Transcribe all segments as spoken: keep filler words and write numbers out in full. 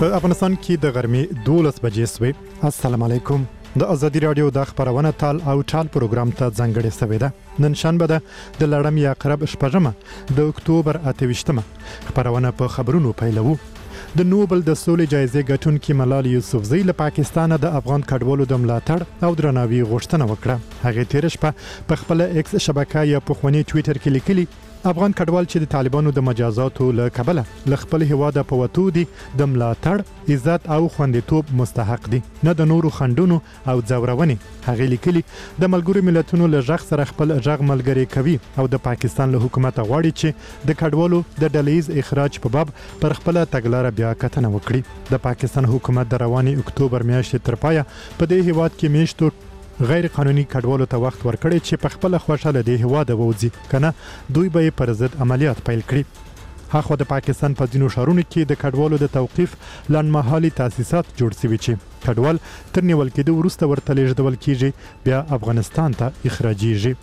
په افغانستان کې د غرمې دولس بجې سوې. السلام علیکم. د ازادي رادیو د خبرونه تال او ټال پروګرام ته ځانګړې سوې ده. نن شنبه ده د لړم یا قرب شپږمه د اکتوبر اته ویشتمه. خبرونه په خبرونو پیلوو. د نوبل د سولې جایزې ګټونکي ملالۍ یوسفزۍ له پاکستانه د افغان کډوالو د ملاتړ او درناوي غوښتنه وکړه. هغې تېره شپه په خپله ایکس شبکه یا پخواني ټویټر کې لیکلي افغان کډوال چې د طالبانو د مجازاتو له کبله له خپل هیواده په وتو دي د ملاتړ، عزت او خوندیتوب مستحق دي، نه د نورو خنډونو او ځورونې. هغې لیکلي د ملګرو ملتونو له غږ سره خپل غږ ملګری کوي او د پاکستان له حکومته غواړي چې د کډوالو د ډلهییز اخراج په باب پر خپله تګلاره بیا کتنه وکړي. د پاکستان حکومت د روانې اکتوبر میاشتې تر پایه په دې هیواد کې میاشتو غیر قانوني کډوالو ته وخت ورکړی چې په خپل خوښه له دې هواده ووځي، کنه دوی به پر ضد عملیات پیل کړي. هاخوا د پاکستان په ځینو ښارونو کې د کډوالو د توقیف لنډمهالي تاسیسات جوړ شوي چې کډوال تر نیول کېدو وروسته ورته لیږدول کیږي بیا افغانستان ته اخراجیږي.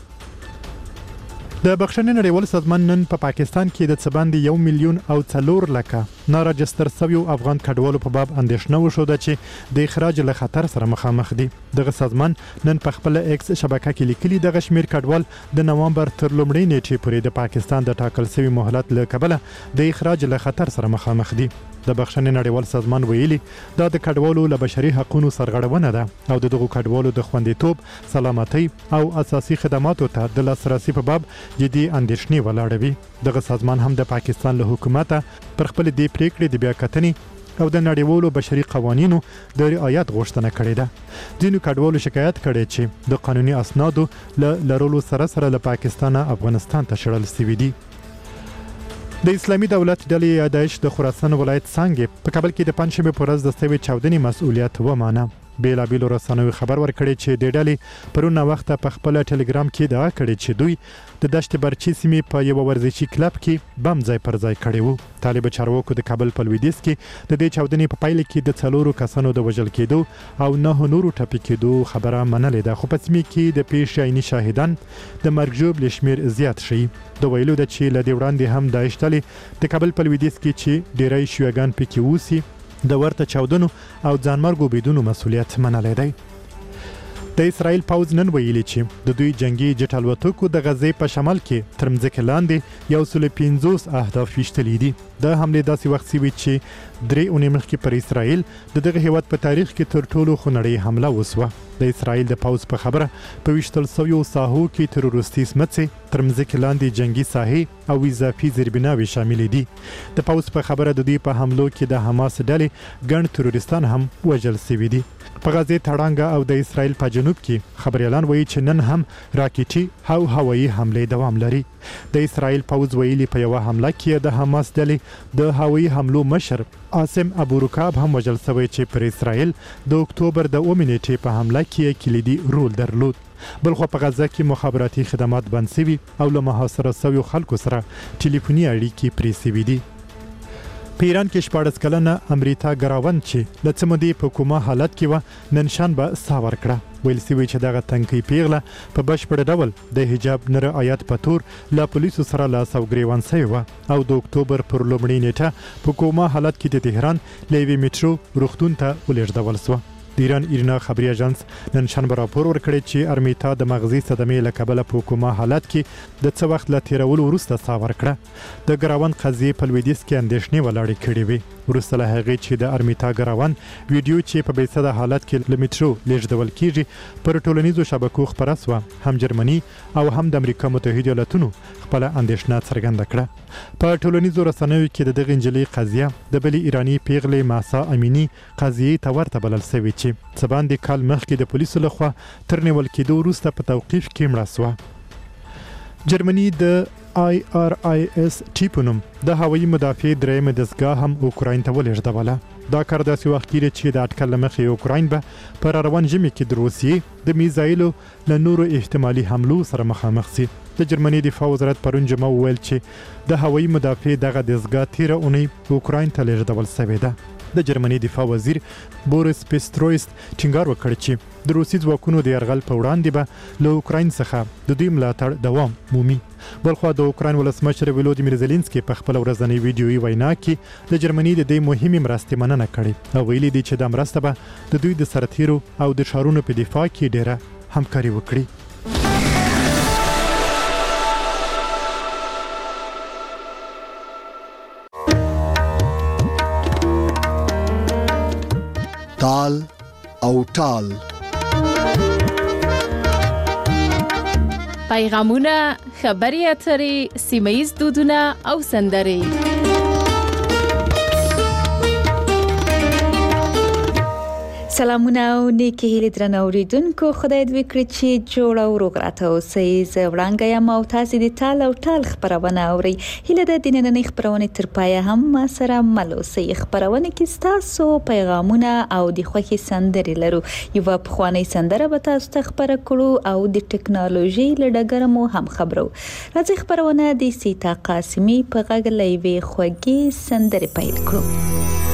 د بخښنې نړیوال سازمان نن په پا پاکستان کې د څه باندې یو میلیون او څلور لکه ناراجستر سویو افغان کډوالو په باب اندېښنه وښوده چې د اخراج له خطر سره مخامخ دي. دغه سازمان نن په خپل ایکس شبکه کې لیکلي دغه شمیر کډوال د نوامبر تر لومړۍ نیټې پورې د پاکستان د ټاکل شوي مهلت له کبله د اخراج له خطر سره مخامخ دي. د بخښنې نړیوال سازمان ویلي دا د کډوالو له بشري حقوقو سرغړونه ده او د دغو کډوالو د خوندیتوب، سلامتۍ او اساسي خدماتو ته د لاسرسي په باب جدي اندېښنې ولاړوي. دغه سازمان هم د پاکستان له حکومته پر خپل دې پریکړې د بیا کتنې او د نړیوالو بشري قوانینو د رعایت غوښتنه کړې ده. ځینو کډوالو شکایت کړی چې د قانوني اسنادو له لرلو سره سره له پاکستانه افغانستان ته شړل شوي دي. د اسلامي دولت ډلې یا داعش د خراسان ولایت څانګې په کابل کې د پنجشنبې په ورځ د سوي چاودنې مسؤلیت ومانه. بیلابیلو رسنیو خبر ورکړی چې د ډلې پرون وخته په خپل ټلګرام کې ادعا کړې چې دوی د دشت برچي سیمې په یو ورزشي کلب کې بم ځای پر ځای کړی وو. طالب چارواکو د کابل په لویدیځ کې د دې چاودنې په پایله کې د څلورو کسانو د وژل کېدو او نه نورو ټپي کېدو خبره منلې ده، خو په سیمې کې د پیښې عیني شاهدان د مرګ ژوبلې شمیر زیات شي. د ویلو ده چې له دې وړاندې هم داعش ډلې د کابل په لویدیځ کې چې ډیری شیوګان پکې اوسي د ورته چاودنو او ځانمرګو بریدونو مسؤلیت منلی دی. د اسرائیل پوځ نن ویلي چې د دوی جنگي جټ الوتکو د غزې په شمال کې تر مځکې لاندې یو سل پنځوس اهداف ویشتلي دي. د حملې داسې وخت شوي چې درې اونۍ مخکې پر اسرائیل د دغه هیواد په تاریخ کې تر ټولو خونړۍ حمله وسوه. د اسرائیل د پوځ په خبره په ویشتل سویو ساحو کې تروریستي سمڅې، تر مځکې لاندې جنگي ساحې او اضافي زیربناوې شاملې دي. د پوځ په خبره د دوی په حملو کې د حماس ډلې ګڼ تروریستان هم وژل شوي دي. په غزې تړانګه او د اسرائیل په جنوب کې خبريالان وایي چې نن هم راکټي او هوایي حملې دوام لري. د اسرائیل پوځ ویلي په یوه حمله کې د حماس ډلې د هوایي حملو مشر عاصم ابو رکاب هم وژل شوی چې پر اسرائیل د اکتوبر د اومې نیټې په حمله کې کلیدي رول درلود. بلخو په غزه کې مخابراتي خدمات بند شوي او له محاصره شویو خلکو سره ټلیفوني اړیکې پرې شوي دي. په ایران کې شپاړس کلنه امریتا ګراوند چې له څه مودې په کومه حالت کې وه نن شنبه ساه ورکړه. ویل شوي چې دغه تنکۍ پیغله په بشپړ ډول د حجاب نه رعایت په تور له پولیسو سره لاس او ګریوان شوې وه او د اکتوبر پر لومړۍ نیټه په کومه حالت کې د تهران له یوې میټرو روغتون ته ولېږدول سوه. د ایران ایرنا خبري اژانس نن شنبه راپور ورکړی چې ارمیتا د مغزي صدمې له کبله په کومه حالت کې د څه وخت له تیرولو وروسته ساه ورکړه. د ګراوند قضیې په لویدیځ کې اندېښنې ولاړې کړې وې. وروسته له هغې چې د ارمیتا ګراوند ویډیو چې په بېسده حالت کې له میټرو لیږدول کیږي پر ټولنیزو شبکو خپره سوه، هم جرمني او هم د امریکا متحده ایالتونو خپله اندېښنه څرګنده کړه. په ټولنیزو رسنیو کې د دغې نجلۍ قضیه د بلې ایراني پیغلې ماسا امینی قضیې ته ورته بلل شوې چې څه باندې کال مخکې د پولیسو لخوا تر نیول کېدو وروسته په توقیف کې مړه سوه. جرمني د آی آر آی اس ټي په نوم د هوایي مدافع درېیمه دستګاه هم اوکراین ته ولېږدوله. دا کار داسې وخت کېږي چې د اټکل له مخې اوکراین به په راروان ژمي کې د روسیې د میزایلو له نورو احتمالي حملو سره مخامخ شي. د جرمني دفاع وزارت پرون جمعه وویل چې د هوایي مدافع دغه دستګاه تېره اونۍ اوکراین ته لېږدول شوې ده. د جرمني دفاع وزیر بوریس پیسترویس ټینګار وکړ چې د روسي ځواکونو د یرغل په وړاندې به له اوکراین څخه د دوی ملاتړ دوام مومي. بلخوا د اوکراین ولسمشر ولودیمیر زيلنسکي په خپل ورځنی ویډیويي وینا کې د جرمني د دې مهمې مرستې مننه کړې او ویلي دي چې د مرسته به د دوی د سرتیرو او د شهرونو په دفاع کې ډېره همکاري وکړي. تال او ټال پیغامونه، خبري اترې، سیمه‌ییز دودونه او سندرې. سلامونه او نیکی هیلې درنو اوریدونکو، خدای دې وکړي چې جوړ او روغ راته اوسئ. زه وړانګه یم او تاسو د تال او ټال خبرونه اورئ. هیله ده د نننۍ خبرونې تر پایه هم ما سره مل اوسئ. خبرونه کې ستاسو پیغامونه او د خوښي سندرې لرو. یو پخوانی سندره به تاسو ته خبره کړو او د ټکنالوژي له ډګره مو هم خبرو. راځي خبرونه د سیتا قاسمی په غږ لوي خوږی سندرې پیل کړو.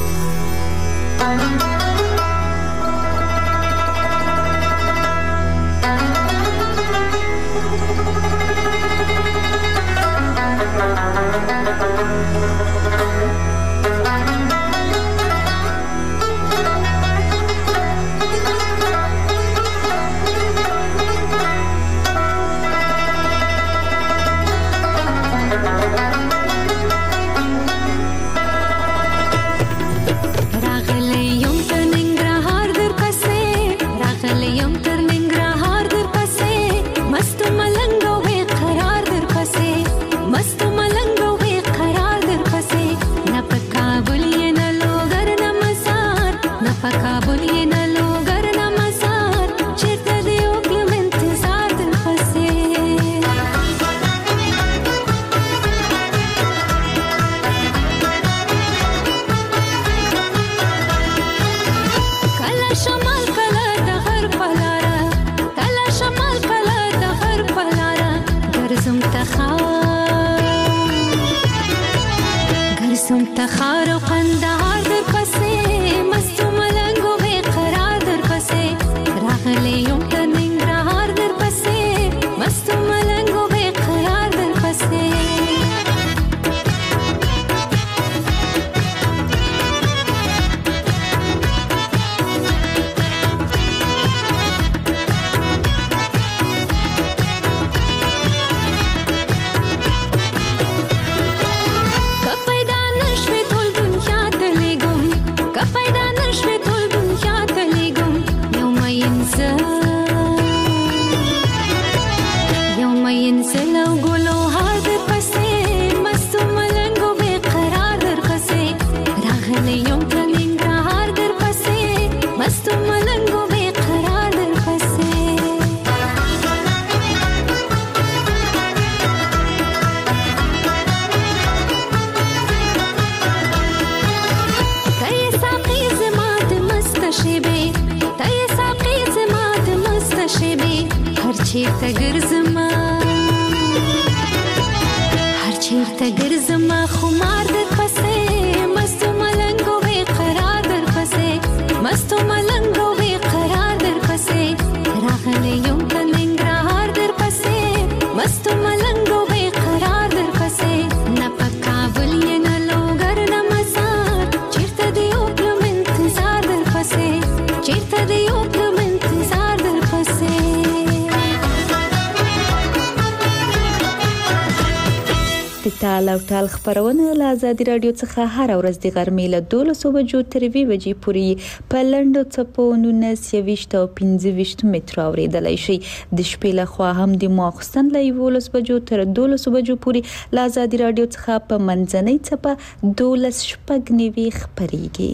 تال او ټال خبرونه له آزادي رادیو څخه هر ورځ د غرمې له دولسو بجو تر یوې بجې پورې په لنډو څپو نولس یویشت او پنځه ویشت مترو اورېدلی شي. د شپې له خوا هم د ماخوستن له یولس بجو تر دولسو بجو پورې له آزادي رادیو څخه په منځنۍ څپه دولس شپږ نوي خبرېږي.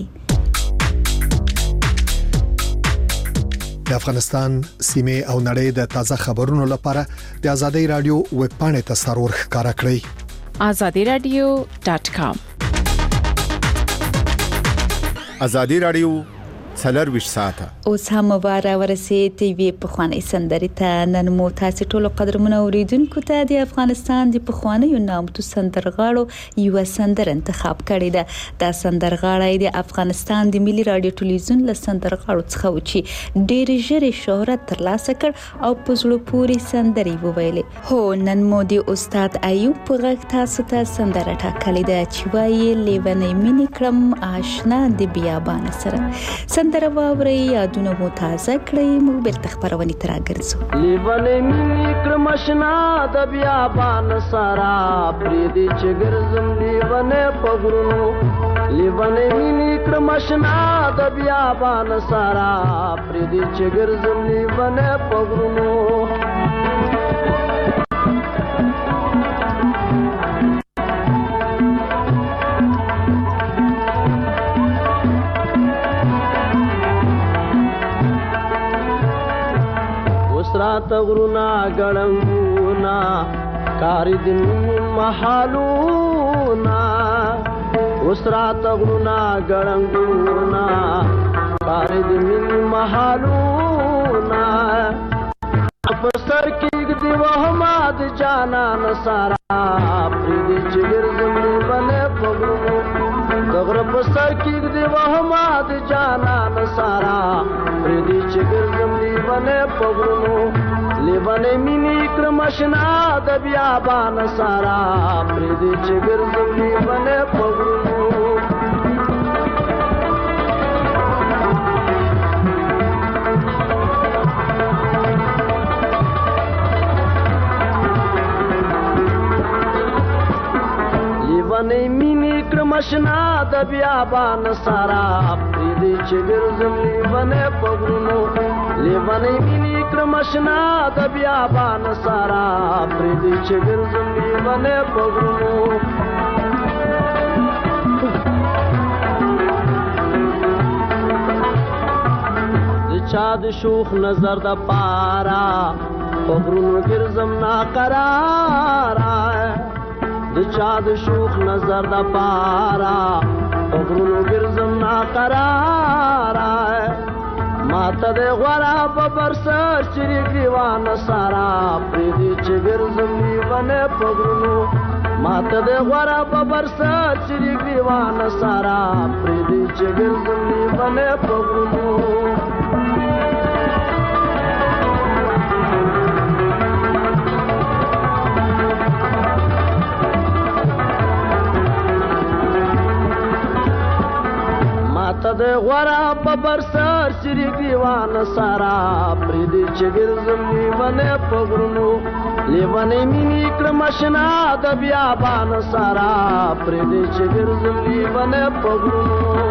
د افغانستان سیمه او نړۍ د تازه خبرونو لپاره د آزادي رادیو ویب پاڼې ته سرور ښکارا کړئ. azadi radio dot com آزادي رادیو څلرویشت ساعته. اوس هم واره ورسید وی په خواني سندري ته. نن مو تاسو ټول قدرمن اوریدونکو ته د افغانستان د پخوانی نامتو سندرغاړو یو سندر انتخاب کړی ده. دا سندرغاړی د افغانستان د ملي رادیو ټلویزیون له سندرغاړو څخه و چې ډېر ژر شهرت ترلاسه کړ او په زړه پورې سندري وویلې. هو نن مو د استاد ایوب په غږ تاسو ته سندره ټاکلې ده چې وایي لیونی مینې کړم آشنا د بیابان سره. سندره واوري یادونه مو تازه کړئ. موږ بیرته خبرونه تر راګرځو. لیونی مینې کړم آشنا د بیابان سره پریدي چې ګرځم لیونی په غرونو. لیونی مینې کړم آشنا د بیابان سره پریدي چې ګرځم لیونی په غرونو. رات غرونا ګړنګونا کاری د محالونا. اوس رات غرونا ګړنګونا کاری د محالونا. په سر کې دی وهماد جانان سارا پریدي چې ګرځم لیونی په غرونو. دغره په سر کې دی وهماد جانان سارا پریدي چې ګرځم لیونی په غرونو. لیونی مینې کړم آشنا د بیابان سارا پریدي چې ګرځم لیونی په غرونو. لیونی مینې کړم آشنا د بیابان سارا پریدي چې ګرځم لیونی په غرونو. لیونی مینې کړم آشنا د بیابان سارا پریدي چې ګرځم لیونی په غرونو. د چا د شوخ نظر د پارا په غرونو ګرځم ناقراره. د چا د شوخ نظر د پارا په غرونو ګرځم ناقراره. ماته د غورا په برسر چری ګریوان سارا پریدي چې ګرځم لیونی په غرونو. ماته د غورا په برسر چری ګریوان سارا پریدي چې ګرځم لیونی په غرونو. ماته د غورا په برسر چری ګریوان سارا پریدي چې ګرځم لیونی په غرونو. لیونی مینې کړم آشنا د بیابان سارا پریدي چې ګرځم لیونی په غرونو.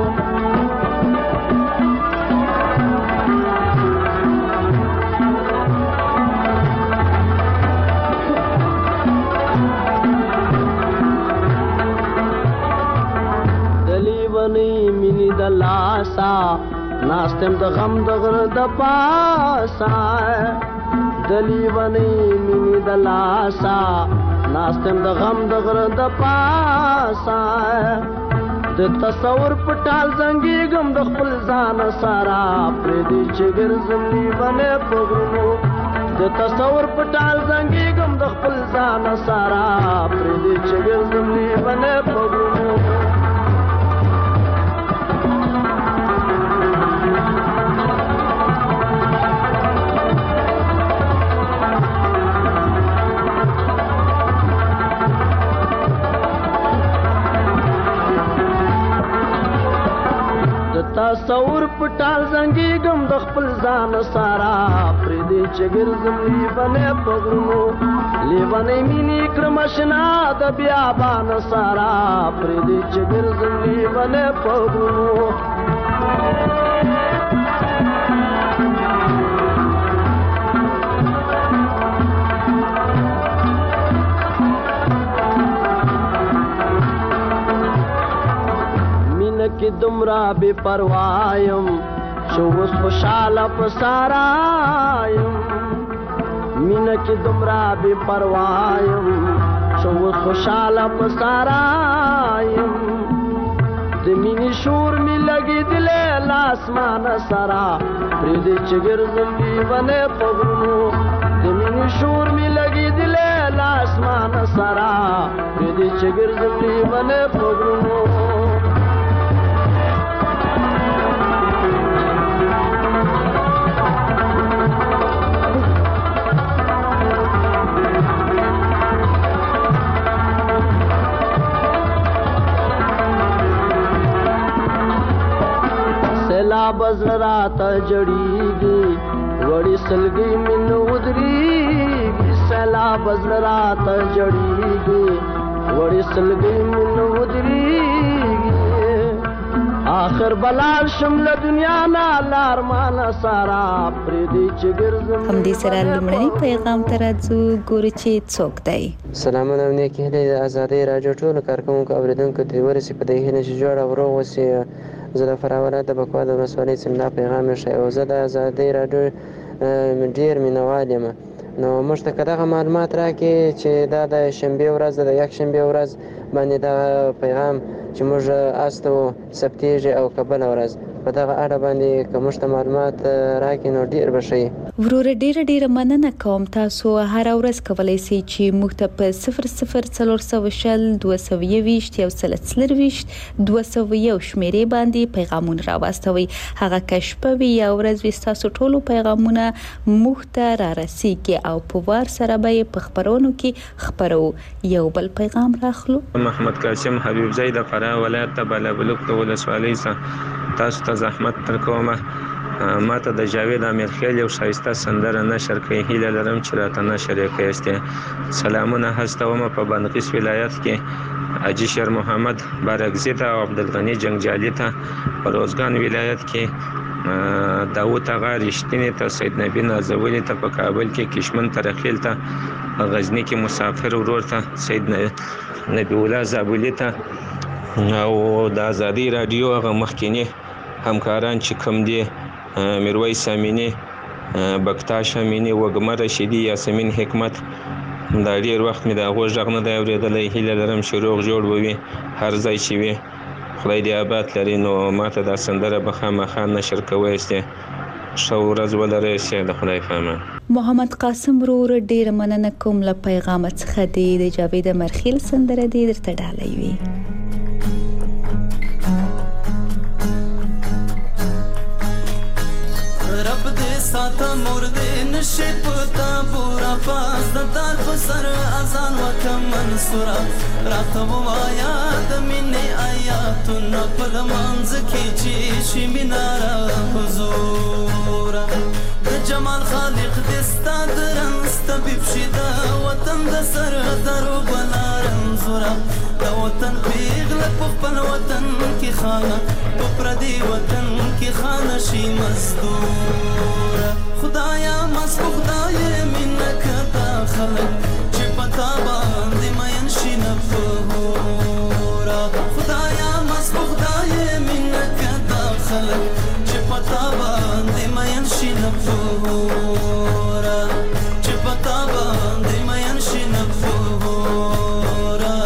د لاسا ناستم د غم د غر د پاسا. د لیونی مینې د لاسا ناستم د غم د غر د پاسا. د تصور پټال زنګېږم د خپل ځان سارا پریدي چې ګرځم لیونی په غرونو. د تصور پټال زنګېږم د خپل ځان سارا پریدي چې ګرځم لیونی په غرونو. تصور پټال زنګېږم د خپل ځان سارا پریدي چې ګرځم لیونی په غرونو. لیونی مینې کړم آشنا د بیابان سارا پریدي چې ګرځم لیونی په غرونو. کې دمرا بے پروایم شو وس خوشاله پسارایم. مینا کې دمرا بے پروایم شو وس خوشاله پسارایم. د مینې شور می لګېدلی لاسمانه سره پرېږدې چې ګرځم لیونی په غرونو د مینې شور می لګېدلی لاسمانه سره پرېږدې چې ګرځم لیونی په غرونو سیلاب زړه راته جړېږي وړې سلګۍ مې نه ودرېږي سیلاب زړه راته جړېږي وړې سلګۍ مې نه ودرېږي آخر بلال شم له دنیا نه لارمانه سارا پرېږدې چې ګرځم همدې سره لومړنی پیغام ته راځو ګورو چې څوک دی. سلامونه او نیکې هیلې د ازادۍ راډیو ټولو کارکوونکو اورېدونکو ته ورسي په دې هیله چې جوړ او روغ اوسئ. زه د فراه ولایت د بکوا د ولسوالۍ څملا پیغام ښیي او زه د ازادۍ راډیو ډېر مینوال یم. نو موږ ته که دغه معلومات راکړي چې دا د شنبې ورځ ده د یکشنبې ورځ باندې دغه پیغام چې موږ استو ثبتېږي او که بله ورځ په دغه اړه باندې که موږ ته معلومات راکړي نو ډېر به ښه وي. وروره ډیره ډیره مننه کوم. تاسو هر ورځ کولی شئ چې موږ ته په صفر صفر څلور سوه شل دوه سوه یوویشت یو سل څلرویشت دوه سوه یو شمېرې باندې پیغامونه راواستوئ. هغه که شپه وي یا ورځ وي ستاسو ټولو پیغامونه موږ ته رارسیږي او په وار سره به یې په خپرونو کې خپرو. یو بل پیغام راخلو. محمد قاسم حبیب زی د فراه ولایت د بالابلوک د ولسوالۍ څخه تاسو ته زحمت درکوم. ما ته د جاوید امیرخیل یو ښایسته سندره نشر کړئ. هیله لرم چې راته نشر یې کړئ. سلامونه هستومه په بادغیس ولایت کې حاجي شیر محمد بارکزي ته او عبدالغني جنګجالي ته، په روزګان ولایت کې داود اغا رښتینې ته، سید نبی نازولي ته، په کابل کې کشمن ترخیل ته، په غزني کې مسافر ورور ته سید نبی الله زابلي ته او د ازادۍ راډیو هغه مخکینی همکاران چې کوم دي میرویس امینی، بکتاش امینی، وګمه رشیدي، یاسمین حکمت، دا ډېر وخت مې د هغو غږ نه دی اورېدلی. هیله لرم چې روغ جوړ به وي هر ځای چې وي. خدای دې آباد لري. نو ماته دا سندره به خامخا نشر کوی سي. ښه ورځ ولرئ سي. د خدای په امان. محمد قاسم ورور ډېره مننه کوم له پیغامه څخه دی. د جاوید مرخیل سندره دې درته ډالۍ وي. ساته مرده نشي پتا بورا پاس د دار په سر اذان وکم منصورا راته وایا د مینې آیاتونه په لمانځ کې چې شي مینارا حضور د جمال خالق دستا درنس طبيب شدا وطن د سر درو بلارم زورا د وطن پیغله په خپل وطن کې خانه په پردي وطن کې خانه شي مزدور. خدایا مسکو خدای منک داخلك چې پتا باندې مین شي نفورا. خدایا مسکو خدای منک داخلك چې پتا باندې مین شي نفورا. چې پتا باندې مین شي نفورا.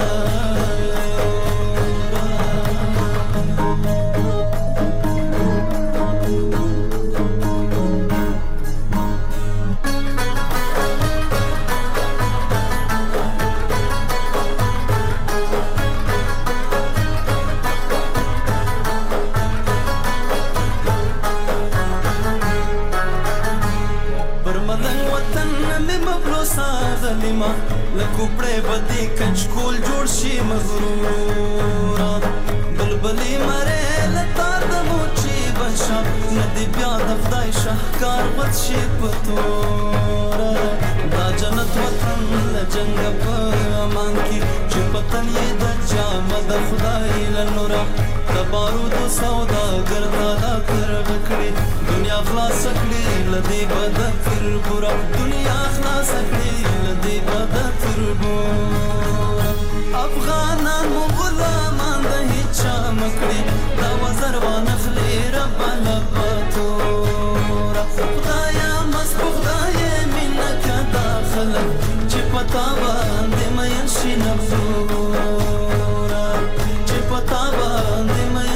لکوپړې بدی کچکول جوړ شي مغرورا. بلبلې مره لتار د موچی بشا ندی بیا د خدای شهکار وت شي پتورا. دا جنت وطن له جنگ په امان کې چې پتن یې د جامه د خدای له نورا. د بارود سودا ګرځادا کر وکړي دنیا خلاص کړي لدی بد تر پورا. دنیا خلاص کړي لدی بد تر پورا. افغانان مو غلامان د هیڅ مکړي دا وزر وانخلي رب لبتورا. خدایا مسکو خدای منک داخلك چې پتا باندې مین شي نفورا. چې پتا باندې مین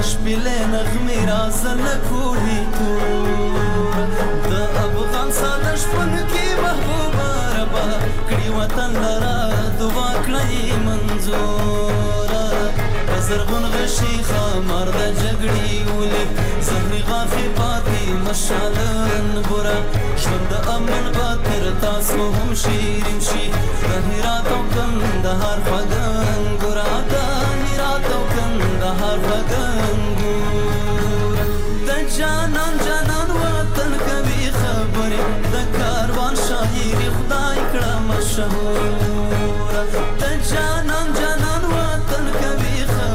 شپیلې نغمې رازل کوهی تور د افغان ساده شپن کې محبوبه ربا کړي وطن لرا دعا کړی منظور زرغون غشي خمر د جګړې ولي زهري غافي پاتې مشالن ګورا ژوند د امن باتر تاسو هم شیرین شي د هرات او کندهار فغان ګورا د هرات او کندهار فغان ګورا د جانان جانان وطن کوي خبره د کاروان شاعر خدای کړه مشهور د جانان جانان وطن کوي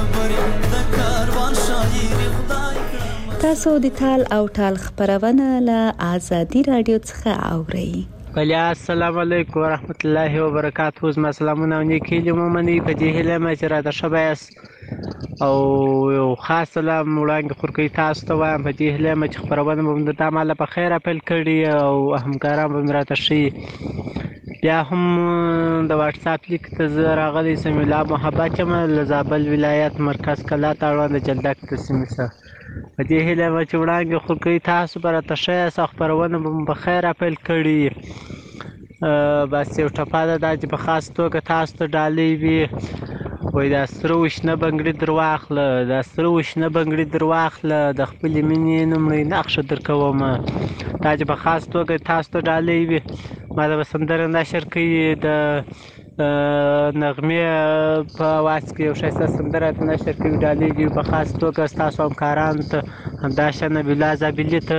تاسو د تال او ټال خبرونه له آزادي رادیو څخه اورئ. بله السلام علیکم ورحمت الله وبرکاته. زما سلامونه او نیکې لمنې په دې هیله مې چې راته ښه یاست او یو خاص سلام وړاندې خورکوي تاسو ته وایم په دې هیله مې چې خبرونه به د تعامله په خیر پیل کړي او همکاران به راته شي. بیا هم د واتس اپ لیک ته زه راغلی سم الله محبت یم له زابل ولایت مرکز کلا ته اړوند جلدک ته سیمې څخه په دې هیله مې چې وړاندې خورکوي تاسو به راته ښه یاست او خپرونه به په خیر پیل کړي. بس یو ټپه ده دا چې په خاص توګه تاسو ته ډالۍ وي وایي دا سره وشنه بنګړي در واخله دا سره وشنه بنګړي در واخله د خپلې مینې لومړۍ نقشه در کومه دا چې په خاص توګه تاسو ته ډالۍ وي. ما د سندره نشر کوي د نغمې په واس کې یو ښایسته سندره نشر کوي ډالۍ وي په خاص توګه ستاسو همکارانو ته همداشان نبیالله زابلي ته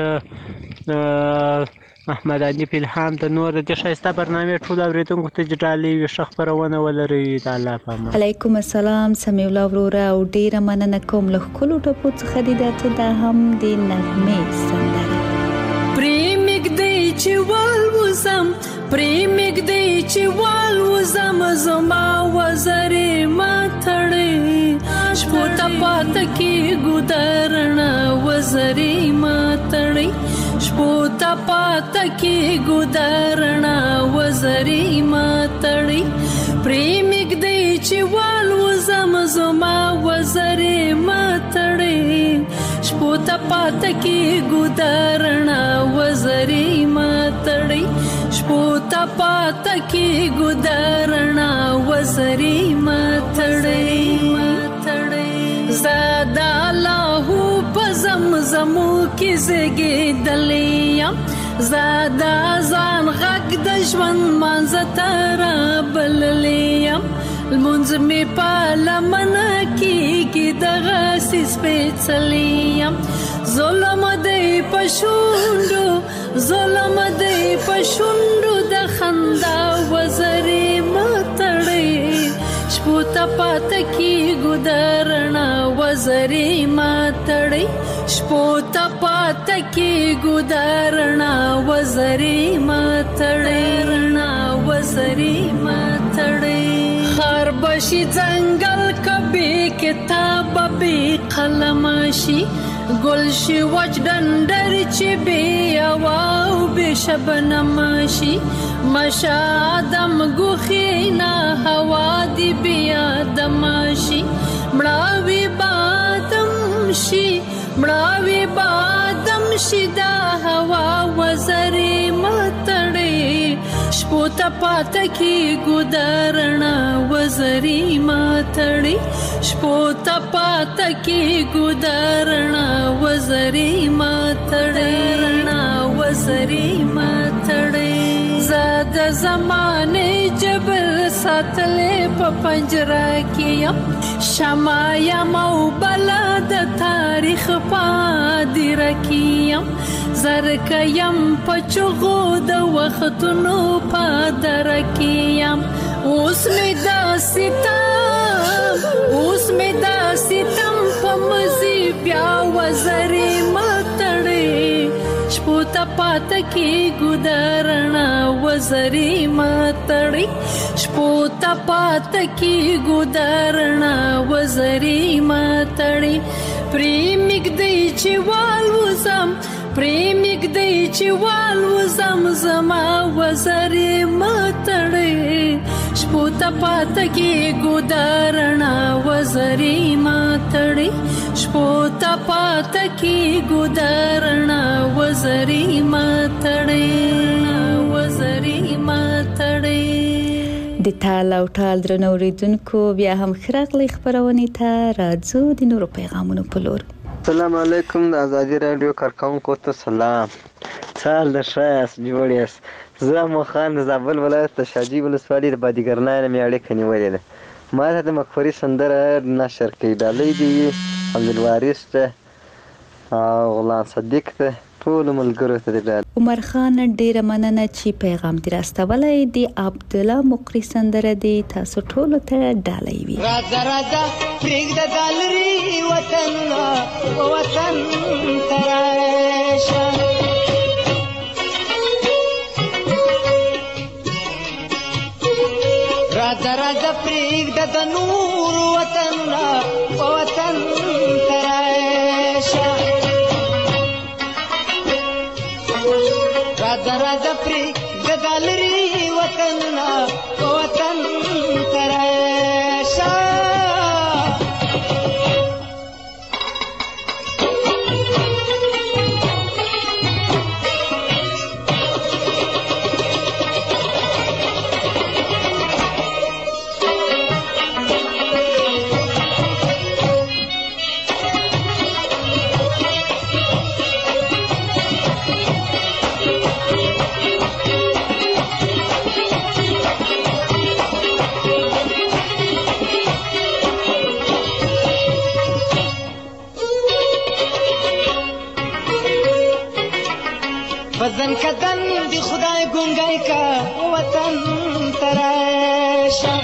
محمد علي فلحام ته نور د ښایسته برنامې ټول اورېدونکو ته چې ډالۍ وي ښه خپرونه ولرئ. د الله په امان. علیکم السلام سمیع الله وروره او ډیره مننه کوم له ښکلو ټپو څخه دې داته دا هم د نغمې سندره پریمګ دی چې والوزم پریمګ دی چې والوزم زما وزرې ماتړې شپو ته پات کې ګودرنا وزرې ماتړې شپو ته پات کې ګودرنا وزرې ماتړې پریمګ دی چې والوزم زما وزرې ماتړې شپو ته پات کې ګودرنا وزرې ماتړې شپو ته پات کې ګودرنا وزرې ماتړې زادا الله پزمزمو کې زګېدلې زادا ځان غږ د ژوند منځ تر بللې المنځ می پالمن کېږي دغه سپېڅلې ظلم دی پښوندو ظلم دی پښوندو د خندا وزرې ماتړې شپو ته پات کې ګودرنا وزرې ماتړې شپو ته پات کې ګودرنا وزرې ماتړې رڼا وزرې ماتړې خار بشي ځنګل کبي کتاب به قلم شي گل شي وچ ډنډر چې بي او به شبنم شي مشادم غوخینا هوا دی بیا دمشي مړاوي بادم شي مړاوي بادم شي دا هوا وزرې ماتړې شپو ته پات کې ګودرنا وزرې ماتړې شپو ته پات کې ګودرنا وزرې ماتړې رڼا وزرې ماتړې زاد زمانه جبل ساتلې په پنجره کې شمع یم او بلا د تاریخ پادر کیم زرک یم پچغو د وختونو پادر کیم اوس می دا ستم اوس می دا ستم په مزي بیا وزرې ماتړې شپو ته پات کې ګودرنا وزرې ماتړې شپو ته پات کې ګودرنا وزرې ماتړې پریمګ دی چې والوزم پریمګ دی چې والوزم زما وزرې ماتړې شپو ته پاته کې ګودارنا وزري ماتړي شپو ته پاته کې ګودارنا وزري ماتړي وزري ماتړي د تال او ټال درنوریدونکو بیا هم خراغلی خبرونه ته راځو د نورو پیغامونو په لور. السلام علیکم د ازادي رادیو کارکونکو ته سلام. سال د شایس جوړیس زه مو خان د زابل ولایت د شاجی ولسوالۍ د بادیګرنای نه مې اړیکه نیولې ده. ما ته د مکفري سندره نشر کړي ډالۍ دي عبدالوارث ته او غلام صدیق ته ټول ملګرو ته د عمر خان ډیره مننه چې پیغام دې راستولای دی. عبد الله مقری سندره دی تاسو ټول ته ډالۍ وي. راځه راځه پرېږده دالري وطن وطن تراشه راځه راځه پرېږده د نور وطن وطن تراشه راځه راځه پرېږده دالري وطن وطن تراشه وطن کدن دی خدای گنگای کا وطن تراشه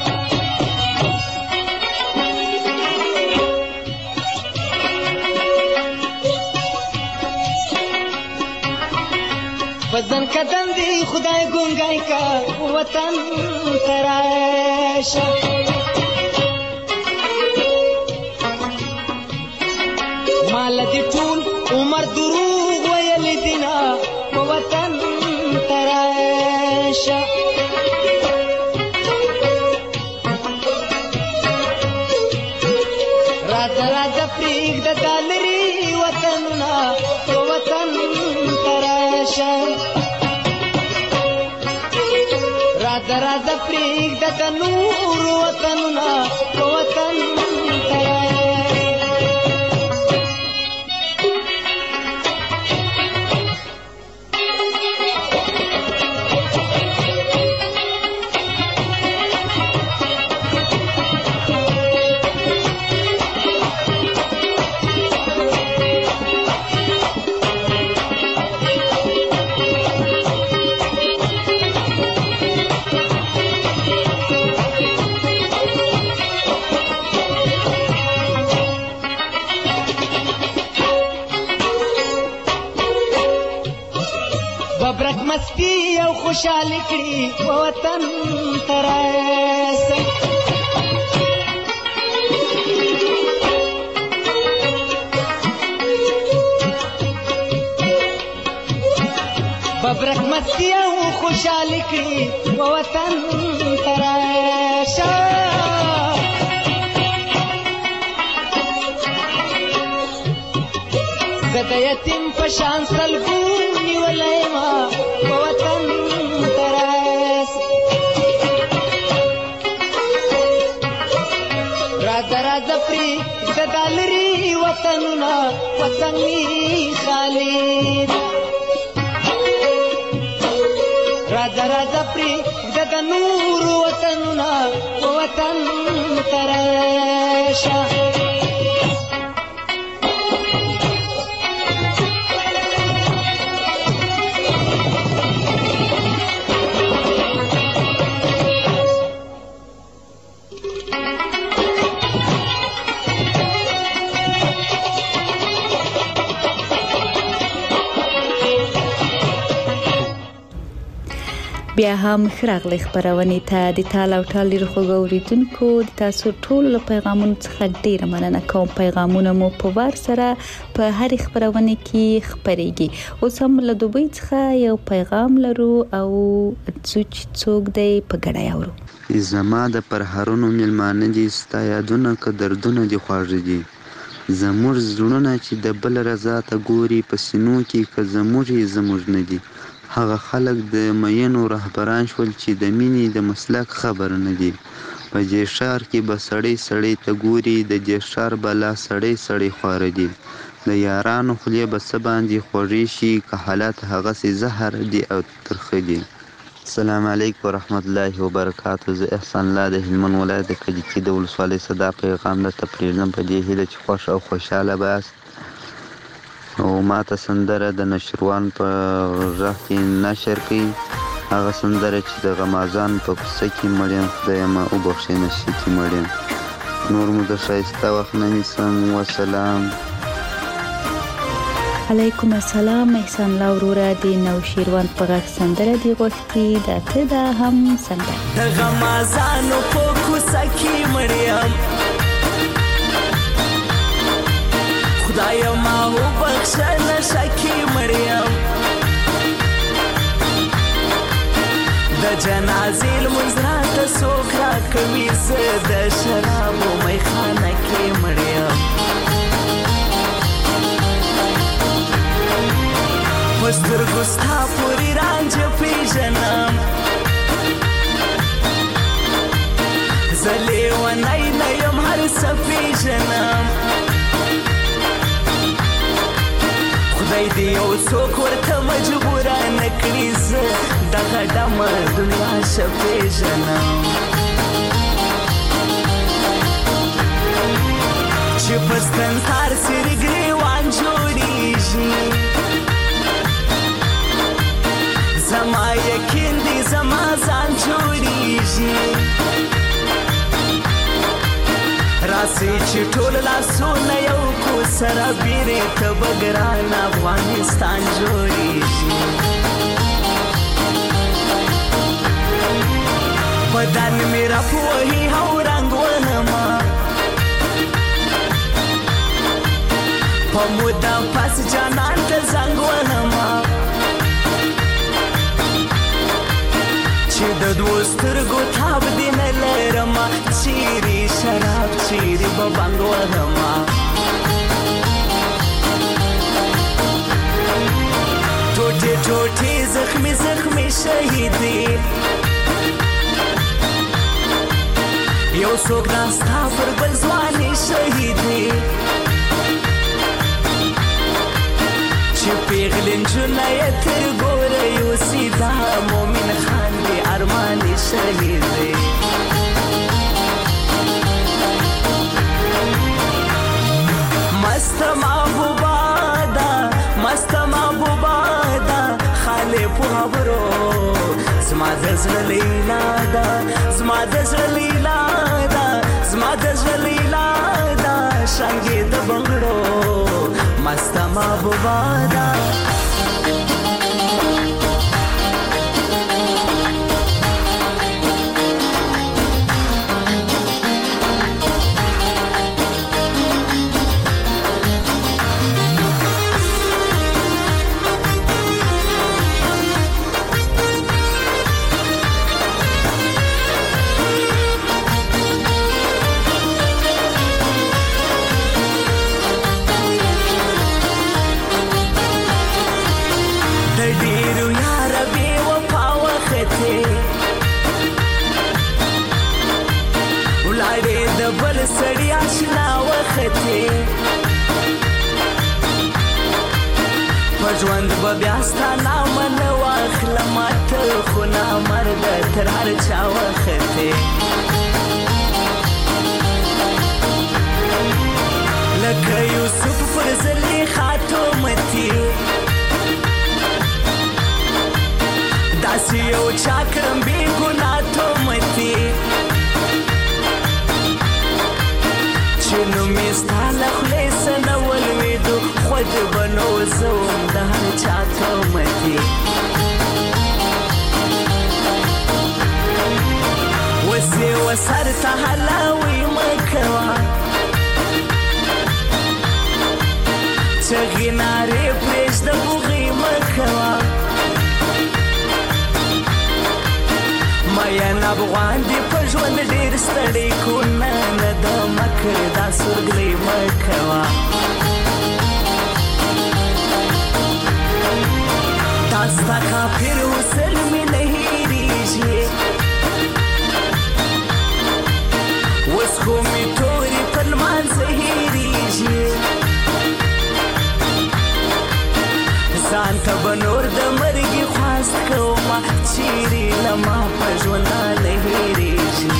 وطن کدن دی خدای گنگای کا وطن تراشه مال دی ټول عمر دروغ ویل دینا وطن تراشه راځه راځه پرېږده دالري وطنونه وطن تراشه راځه راځه پرېږده د نور وطنونه وطن تراشه مستی او خوشحالی کړي وطن تراشه ببرک مستی او خوشحالی کړي وطن تراشه زه د یتیم په شان سلګو نیولی ما وطن تراشه راځه راځه پرېږده دالري وطنونه وطن مې خالي راځه راځه پرېږده د نور وطنونه وطن تراشه بیا هم خراغلی خبرونه ته د تال او ټال لري خو غوړیدونکو د تاسو ټول پیغامونو څخه ډیره مننه کوم. پیغامونه مو په وار سره په هر خبرونه کې خبريږي. اوس هم له دوبۍ څخه یو پیغام لرو او څوک څوک دی په ګډه یاورو. زما د پرهرونو ملمانه دي ستا یادونه که دردونه دي خواږه دي. زموږ زړونه چې د بل رضا ته ګوري په سینو کې که زموږ یې زموږ نه دي. هغه خلک د مینو رهبران شول چې د مینې د مسلک خبر نه دي. په دې ښار کې به سړی سړی ته ګوري د دې ښار بلا سړی سړی خواره دي. د یارانو خولې به څه باندې خوږې شي که حالات هغسې زهر دي او ترخه دي. السلام علیکم ورحمت الله وبرکاتو. زه احسان الله د هلمند ولایت د کجکي د ولسوالۍ څخه دا پیغام درته پرېږدم په دې هیله چې خوښ او خوشحاله به یاست. او ماته سندره د نشروان په غږ کې نشر کړي، هغه سندره چې د غمازان په کوڅه کې مړ یم خدایه ما وبخښئ نشي کې مړ یم. نور مو د ښایسته وخت نه نیسم. وسلام. علیکم السلام. احسان الله وروره د نوشیروان په غږ سندره دی غوښتي دا ته دا هم سندره د غمازانو په کوڅه کې مړ یم خدایا ما وبخښه نشه کې مړ یم د جنازې لمونځ راته څوک راکوي زه د شرابو میخانه کې مړ یم پسترګو ستا پورې رانجه پیژنم زه لیونی نه یم هر څه پیژنم خدای دې یو څوک ورته مجبوره نه کړي زه دغه ډمه دنیا ښه پیژنم چې په ستنسار سرې ګریوان جوړېږي زما یقین دی زما ځان جوړېږي راسئ چې ټول لاسونه یو کو سره بیرې ته به ګران افغانستان جوړېږي بدن مې راپوهي او رنګ وهمه په موده پس جانان ته زنګ وهمه چې د دوو سترګو تاب دې نه لرمه چیرې شراب چیرې به بنګ وهمه ټوټې ټوټې زخمې زخمې شهیدې یو څوک ناستا پر بل ځوانې شهیدې چې پیغلې نجونه یې تر ګوره یوسي دا مومن خان دې ارمانې شهید دی مست محبوبه ده مست محبوبه ده خالې په خبرو زما د زړه لیلا ده زما د زړه لیلا ده زما د زړه لیلا ده شانګې د بنګړو مست محبوبه ده سړی آشنا وختې په ژوند به بیا ستا نامه نه واخلم ته خو نامرده تر هر چا وختې لکه یوسف پر زلیخا تومتي داسې یو چا کړم بې ګناه تومتي چې نومې ستا له خولې څه نه ولوېدو خود به نو زه وم د هر چا تومتي سر ته هلاوي مکوا چغې نارې پرېږده بوغې مکوا مین افغان دې په ژوند ډېر ستړی کونه نه د مکر دا سورګلې مکوا تا ستا کافر وسل مې نه هېرېږي اوس خو مې تورې پر لمانځه هېرېږي ځان ته به نور د مرګي خواست کومه چیرې له ما په ژوندانه هېرېږي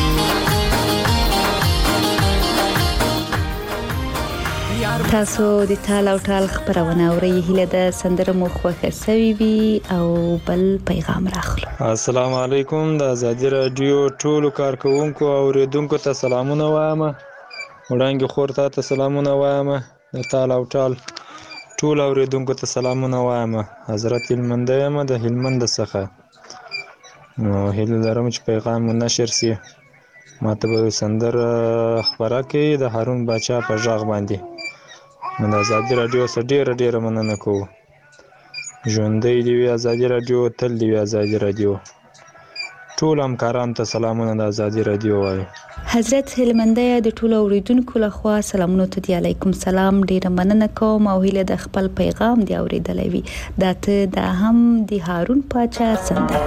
تاسو د تال او ټال خبرونه اورئ هیله ده سندره مو خوښه سوي وي او بل پیغام راخلو. السلام علیکم د ازادي رادیو ټولو کارکونکو او اوریدونکو ته سلامونه وایم. وړاندې خور ته سلامونه وایم. د تال او ټال ټول اوریدونکو ته سلامونه وایم. حضرت هلمند یم د هلمند څخه. نو هیله لرم چې پیغام مو نشر سي. ماته به سندره خبره کوي د هارون باچا په غږ باندې. نو د ازادي رادیو سره ډیره ډیره مننه کوو. ژوندی دی وي ازادي رادیو، تل دی وي ازادي رادیو. ټول همکارانو ته سلامونه د ازادي رادیو وایي. حضرت هلمندیه د ټولو اوریدونکو لخوا سلامونه ته دی. علیکم سلام. ډیره مننه کوم او هیله د خپل پیغام دی اوریدلای وي. دا ته دا هم د هارون باچا سندره.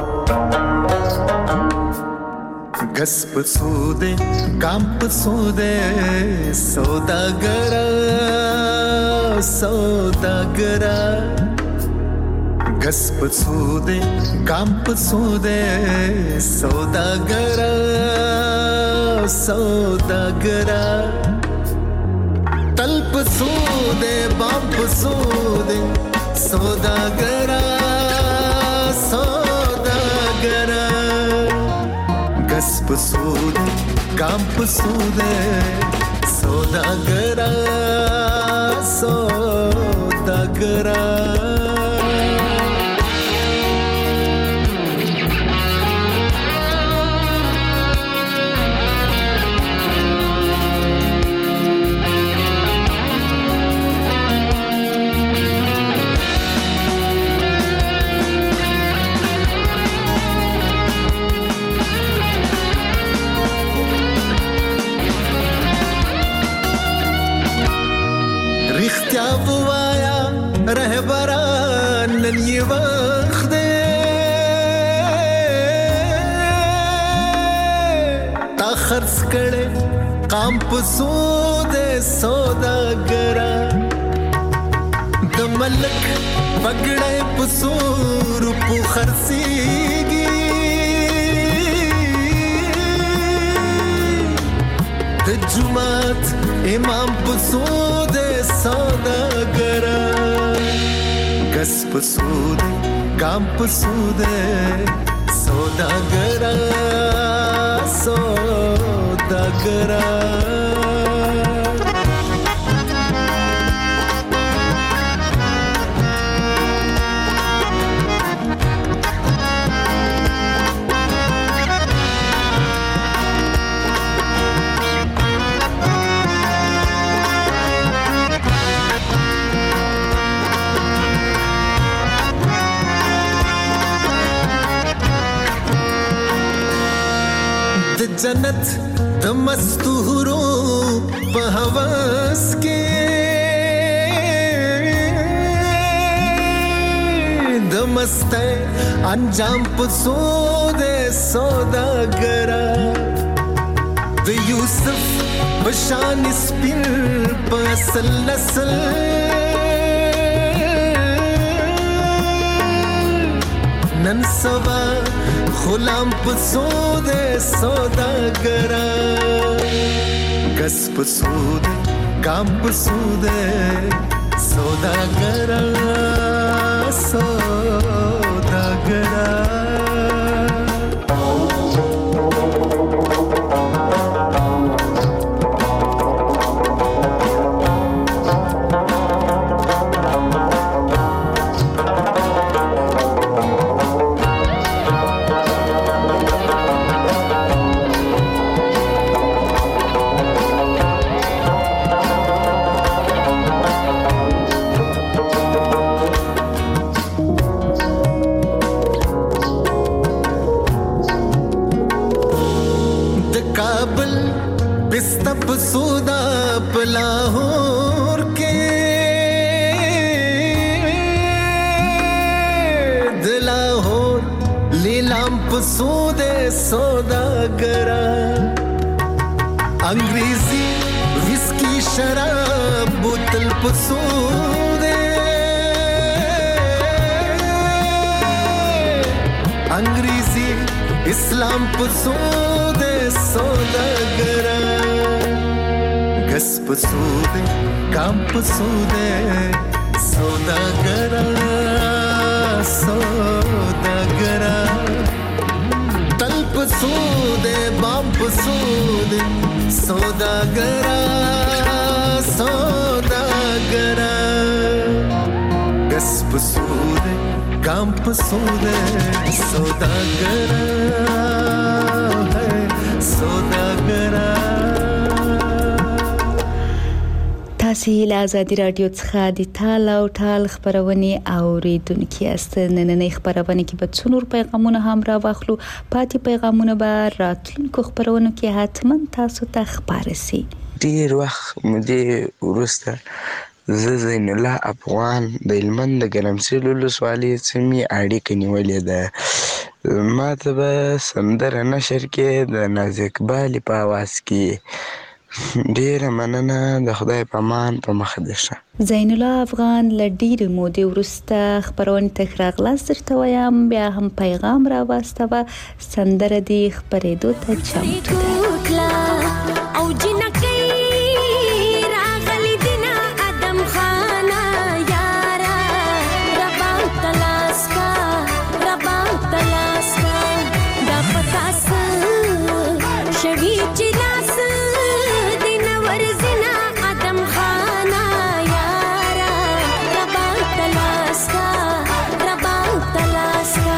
گس پسوده کام پسوده سوداگرا سوداگرا گس پسوده کام پسوده سوداگرا سوداگرا تل پسوده بام پسوده سوداگرا سوداگرا گس پسوده کام پسوده سوداگرا سوداگرا رښتیا ووایا رهبران نن یې وخت دی تا خرڅ کړې قام په سود سوداګرا د ملک پګړې په سور په خرڅيږي د جمعات امام په سود سوداګرا گس په سود کام په سود سوداګرا سوداګرا جنت د مستورو په هوس کې د مسته انجام په سود سوداګرا د یوسف بشان سپین په اصل نسل نن سبا غلام په سود سوداګرا گس په سود کام په سود سوداګرا سوداګرا بل پستا پسودا پلاهور کې دلاهور لیلام پسود سوداګرا انګریزي ویسکی شراب بوتل پسود انګریزي اسلام پسود سوداګرا غس پسود کام پسود سوداګرا سوداګرا تل پسود بام پسود سوداګرا سوداګرا غس پسود کام پسود سوداګرا ہے سوداګرا. تاسو له آزادي رادیو څخه د ټال او ټال خبرونه اوریدونکو یاست. نننۍ خبرونه کې به څنور پیغامونه هم را واخلو. پاتې پیغامونه به راتلونکو خبرونو کې حتما تاسو ته خبرې سي. ډیر وخت مودې ورسته زه زین الله افغان د هلمند د ګرمسیر ولسوالۍ سیمې اړیکه نیولې ده. ما ته به سندره نشر کې د ناز اقبال په اواز کې. ډیره مننه. د خدای په امان په مخ دې شه. زین الله افغان له ډیرې مودې وروسته خبرونه ته راغلاست. درته وایم بیا هم پیغام را واستوه. سندره دې خپرېدو ته چمتو ده. او جنکې راغلی دینا ادم خانه یارا ربا تلاس کا ربا تلاس کا دا پتاس شوی چلاس دینا ورزنا ادم خانه یارا ربا تلاس کا ربا تلاس کا.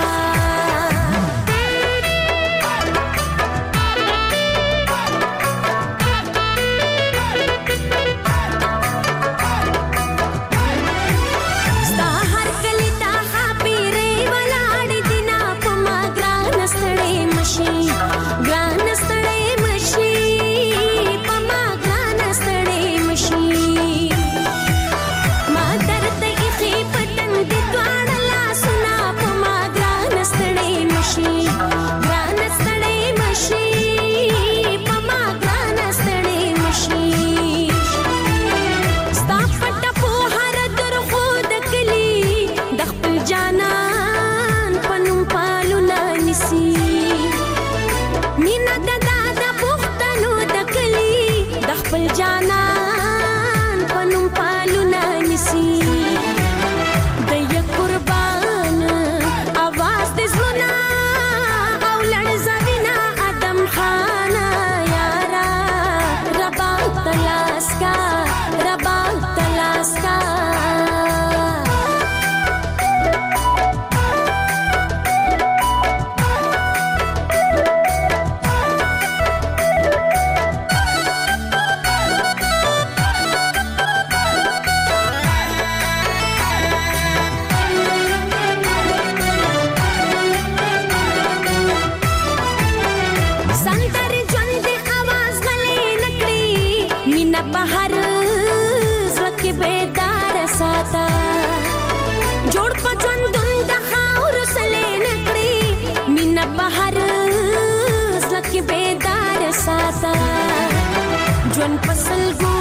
ژوند په سلګو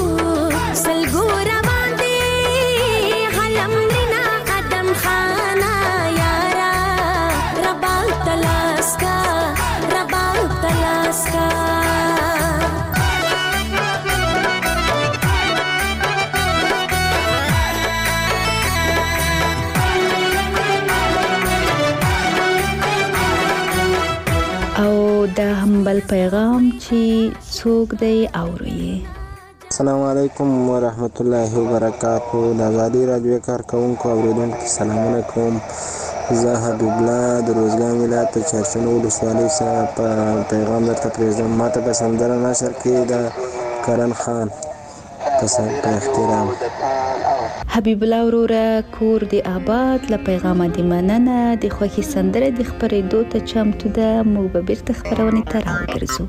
سلګو روان دی حلم لینا ادم خانه یارا ربا تلاس کا ربا تلاس کا. او دا هم بل پیغام چې څوک دی اوري. السلام علیکم ورحمت الله وبرکاتہ. د آزادي رادیو کارکونکو اوریدونکو سلامونه کوم. زه حبیب الله د روزګان ولایت د چهارشنبه ولسوالۍ څخه په پیغام درته پرېږدم. ماته په سندره نشر کې د کرن خان په احترام. حبیب الله وروره کور دی آباد له پیغام دی مننه د خوښي سندره د خبرېدو ته چمتو ده موږ به بیرته خبرونه ته راوګرځو.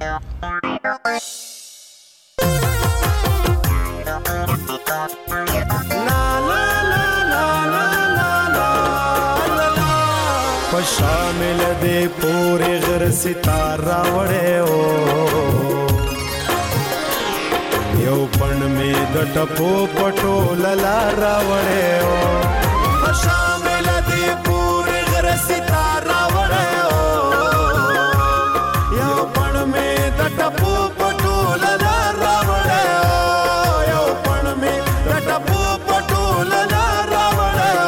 شامل دے پورے غر ستارہ وڑے او یو پن میں د ټپو پټو للارا وڑے او شامل دے پورے غر ستارہ وڑے او یو پن میں د ټپو پټو للارا وڑے او یو پن میں د ټپو پټو للارا وڑے او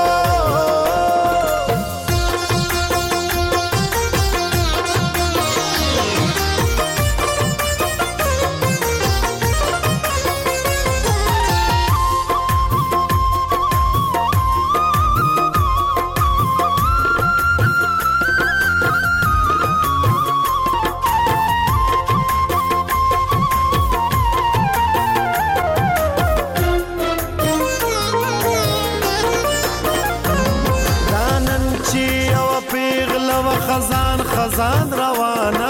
خزان خزان روانا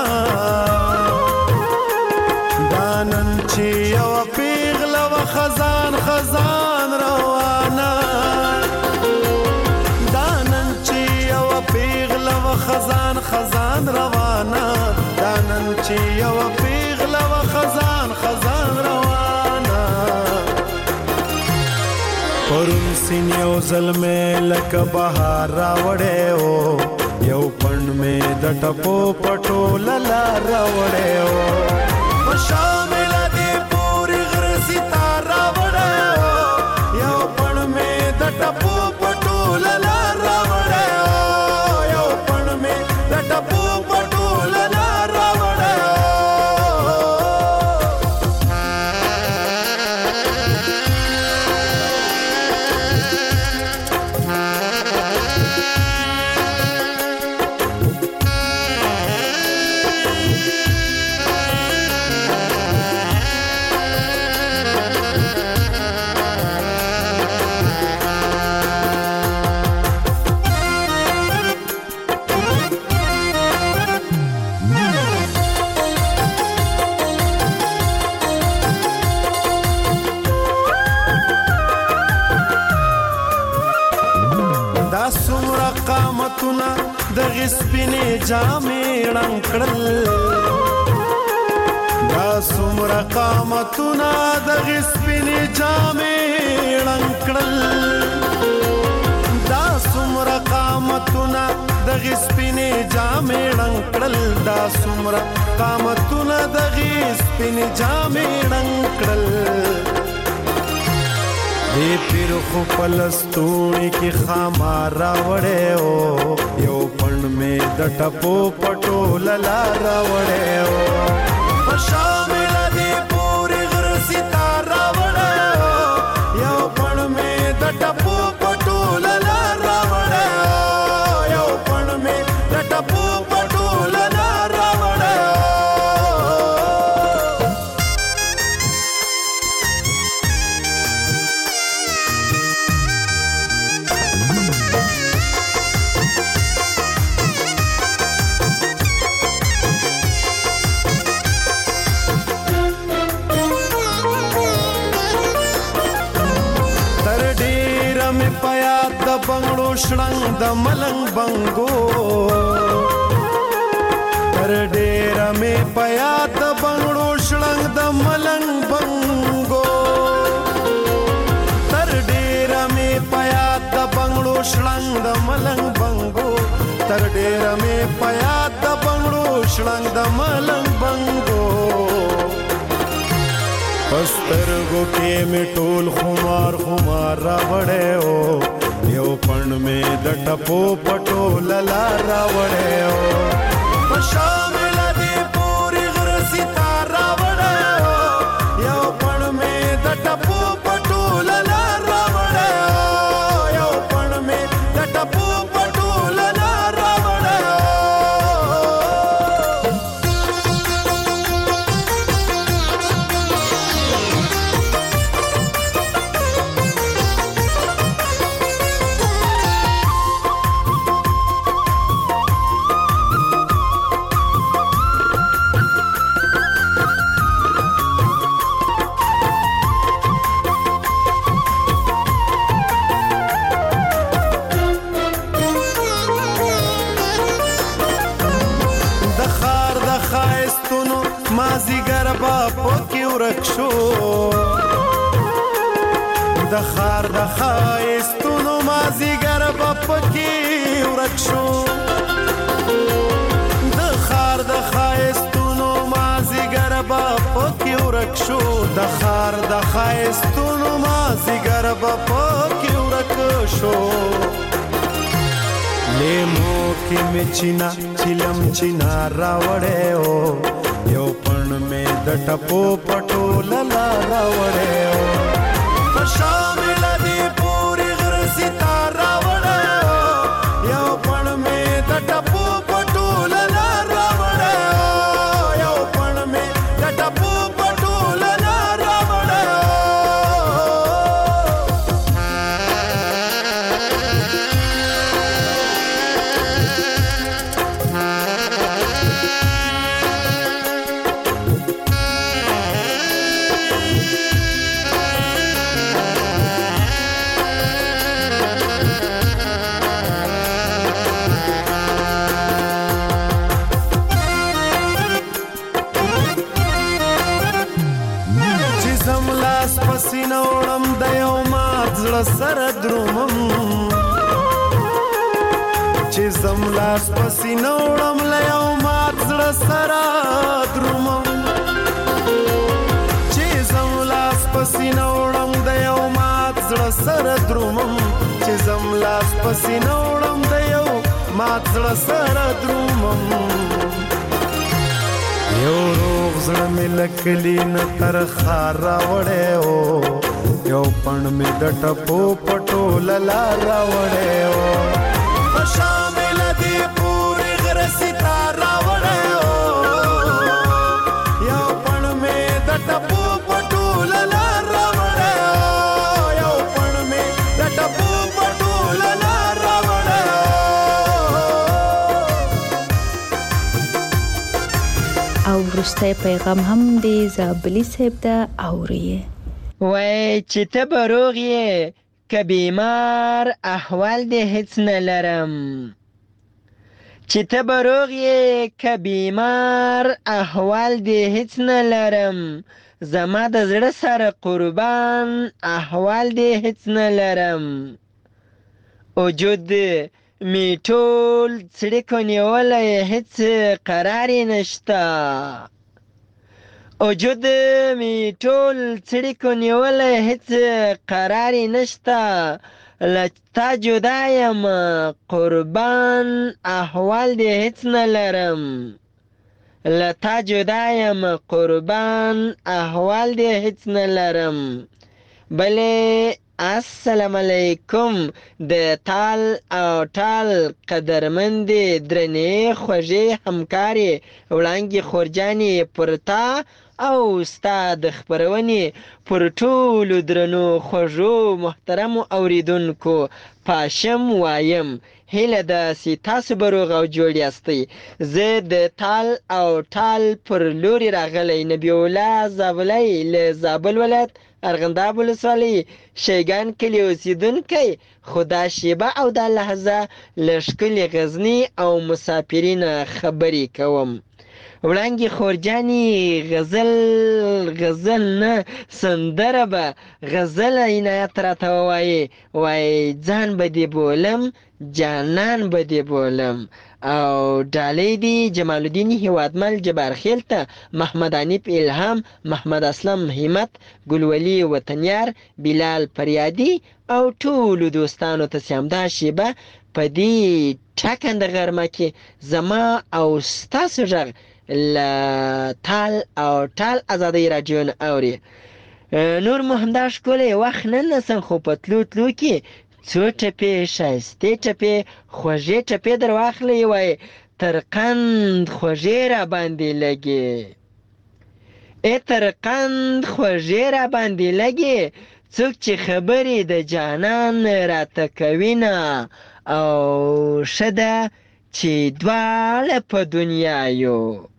دانن چی یو پیغله و خزان خزان روانا دانن چی یو پیغله و خزان خزان روانا دانن چی یو پیغله و خزان خزان روانا پرون سین یو ظلمه لک بهار راوړې او یو پن میں د ټپو پټو للارا وړې او شامل دې پوری غر ستاره وړې او یو پن میں د ټپو پټو للارا وړې او یو پن میں د ټپو پټو للارا وړې قامتنا د غسپینې جامې رنګ کړل دا څومره قامتنا د غسپینې جامې رنګ کړل دا څومره قامتنا د غسپینې جامې رنګ کړل دا څومره قامتنا د غسپینې جامې رنګ کړل دی پیر خو پلستونی کی خامارا وڑے او یو پن میں د ټپو پټو للارا وڑے او شامل دی پوری غر ستارا وڑے او یو پن میں د ټپو پټو للارا وڑے او یو پن میں د ټپو پټو للارا وڑے بنگړو شړنګ د ملنګ بنګو تر ډېر مې پیا د بنگړو شړنګ د ملنګ بنګو تر ډېر مې پیا د بنگړو شړنګ د ملنګ بنګو تر ډېر مې پیا د بنگړو شړنګ د ملنګ بنګو پسترګو کې مې ټول خمار خمار را وړې او یو پن میں د ټپو پټو للارا وړې او شامل دی پوری غر ستاره وړې او یو پن میں د ټپو پټو للارا وړې او یو پن میں د ټپو پټو للارا وړې خایستونو مازیګر به پکې ورک شو د ښار د ښایستونو مازیګر به پکې ورک شو د ښار د ښایستونو مازیګر به پکې ورک شو د ښار د ښایستونو مازیګر به پکې ورک شو لیمو کې مې چینا چیلم چینا راوړې او یو پڼ مې د ټپو پټو للا راوړې او په شامل دې پوری غر ستاره راوړې او یو پڼ مې د ټپو پټو للا راوړې او یو پڼ مې د ټپو پټو للا راوړې پسینه وړم د یو مات زړه سره درومم چې زم لاس پسینه وړم له یو مات زړه سره درومم چې زم لاس پسینه وړم د یو مات زړه سره درومم چې زم لاس پسینه وړم د یو مات زړه سره درومم یو روغ زړه مې لکلی نه تر ښار راوړی او یو پڼ مې د ټپو پټو للا راوړی او په شامل دې پورې غره ستار راوړی او یو پڼ مې د ټپو پټو للا راوړی او یو پڼ مې د ټپو پټو للا راوړی او وروستی پیغام هم د زابلي صاحب ده اوري وای چې ته به روغ یې که بیمار احوال دې هیڅ نه لرم چې ته به روغ یې که بیمار احوال دې هیڅ نه لرم زما د زړه سره قربان احوال دې هیڅ نه لرم وجود می ټول څړیکو نیولی هیڅ قرار یې نشته وجود می ټول څړیکو نیولی هیڅ قرار یې نشته له تا جدا یم قربان احوال دې هیڅ نه لرم له تا جدا یم قربان احوال دې هیڅ نه لرم بلې السلام علیکم د تال او ټال قدرمندې درنې خوږې همکارې وړانګې خورجانې پر تا او ستا د خپرونې پر ټولو درنو خوږو محترمو اوریدونکو پاشم وایم هیله ده چې تاسو به روغ او جوړ یاستئ زه د تال او ټال پر لوري راغلی نبی الله زابلی له زابل ولایت ارغنداب ولسوالۍ شیګان کلي اوسېدونکی خو دا شیبه او دا لحظه له ښکلې غزني او مسافرینه خبرې کوم وړانګې خورجانې غزل غزل نه سندره به غزل عنایت راته ووایې وایي ځان به دې بولم جانان به دې بولم او ډالۍ دي جمال الدین هیوادمل جبار خیل ته محمد حنیف الهام محمد اسلم همت ګلولي وطنیار بلال فریادي او ټولو دوستانو ته چې همدا شیبه په دې ټاکنده غرمه کې زما او ستاسو غږ له تال او ټال ازادۍ راډیو نه اوري نور مو همدا ښکلی وخت نه نسم خو په تلو تلو کې څو ټپې ښایستې ټپې خوږې ټپې در واخلئ وایي تر قند خوږې را باندې لګې ای تر قند خوږې را باندې لګې څوک چې خبرې د جانان راته کوینه او ښه ده چې دواړه په دنیا یو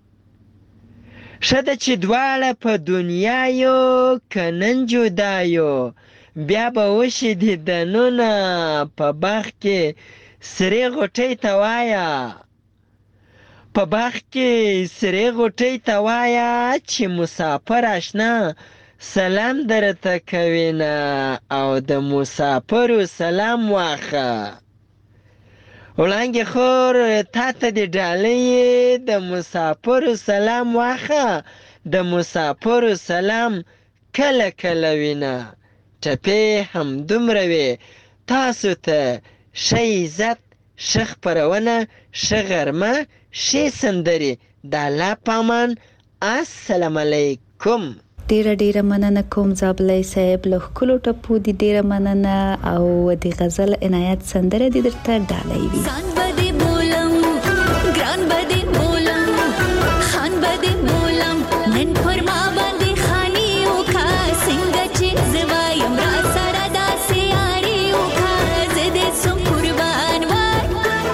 ښه ده چې دواړه په دنیا یو که نن جدا یو بیا به وشي دیدنونه په باغ کې سرې غوټۍ ته وایه په باغ کې سرې غوټۍ ته وایه چې مسافر اشنا سلام درته کوي نه او د مسافرو سلام واخه. وړانګې خور تا ته د ډالۍ د مسافرو سلام واخه، د مسافرو سلام کله کله وینه. ټپې همدومره وې تاسو ته ښه عزت، ښه خپرونه، ښه غرمه، ښې سندرې. د الله په امان. السلام علیکم. ډیره ډیره مننه کوم زابلای صاحب، له ښکلو ټپو دي ډیره مننه او د غزل عنایت سندره دي درته ډالۍ وي. ځان به دې بولم ګران به دې بولم خان به دې بولم نن پر ما باندې خاني وکړه څنګه چې زه وایم را سره داسې یاري وکړه زه دې سم قربان وای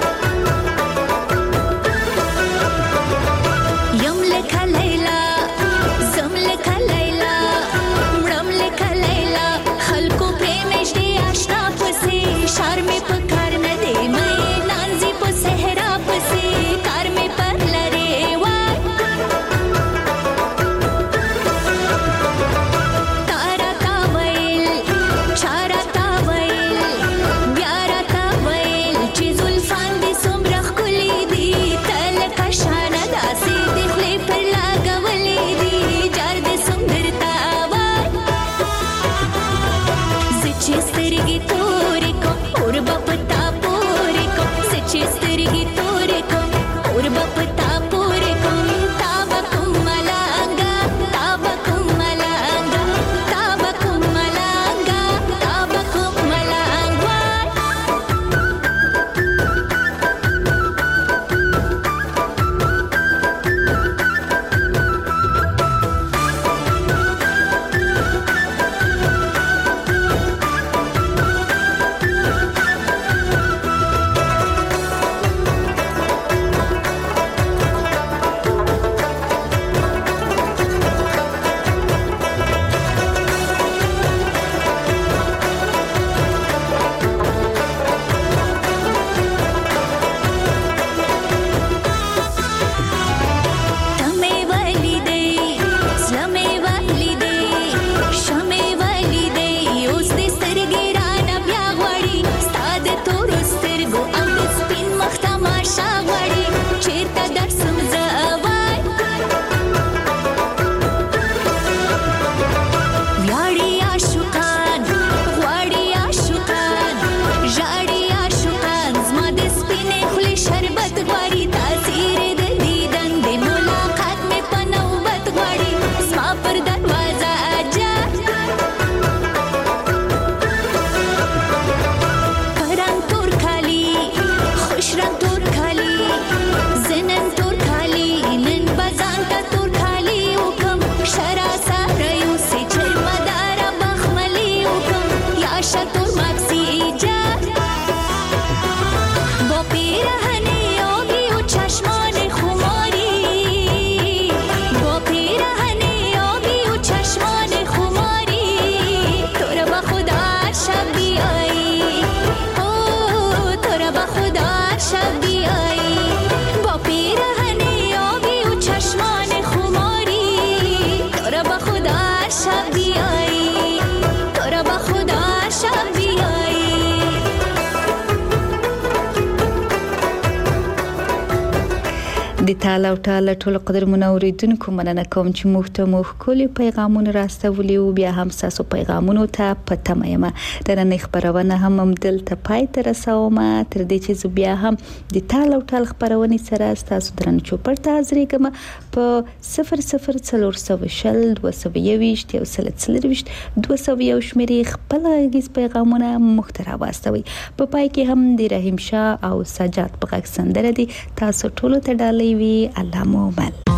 یم لکه لیلا زم لکه لیلا مړم لکه لیلا خلکو پرې مژدې اشنا پسې شار مې په کار نه دی مې لانځي په صحرا پسې کار مې پر لرې وای تارا تا ویل چارا تا ویل بیا را تا ویل چې زلفان دې څومره ښکلي دي ته لکه شانه داسې دې خولې پر لګولې دي جار دې څوم درته وای زه چې سترګې تورې کوم اور به په تا پورې کوم زه چې سترګې تورې کوم اور به په تا پورې کوم تا به کوم ملنګه تا به کوم ملنګه تا به کوم ملنګه تا به کوم ملنګ وای تمې ولیدې زړه مې ولیدې شمې ولیدې اوس دې سترګې رانه بیا غواړي ستا د تورو سترګو او د سپین مخ تماشا غواړي چېرته درسم زه وای ویاړي عاشقان غواړي عاشقان ژاړي عاشقان زما د سپینې خولې شربت غواړي تاثیر د دیدن د ملاقات مې په نوبت غواړي زما پر دروازه اجر پرنګ تور کالي خوش رنګ تور کالي زنن تور کالي نن بزان ته تور کالي وکم شرا سره یوسې چرمداره بخملي وکم یا شتور مکسي ایجاد با پیرهنی آبی و چشمان خماری با پیرهنی آبی و چشمان خماری تو را با خدا شب بیایی او تو را با خدا شب بیایی با پیرهنی آبی و چشمان خماری تو را با خدا شب بیایی تو را با خدا شب بیایی د تاله او ټاله ټول قدرمنو اوریدونکو مننه کوم چې موږ ته مو ښکلي پیغامونه راستولي او بیا هم تاسو پیغامونو ته په تمه یم. د نن خبرونه هم دلته پای ته رسوم تر دې چې زه بیا هم د تاله او ټاله خبرونه سره تاسو درن چوپړ ته حاضرېږم په صفر صفر څلور سوه شل دوه سوه یوویشت یو سل څلرویشت دوه سوه یو شمېرې خپل غږیز پیغامونه موږ ته راواستوئ. په پای کې هم د رحیم شاه او سجاد په غږ سندره دي تاسو ټولو ته ډالۍ وي. الله مو مل.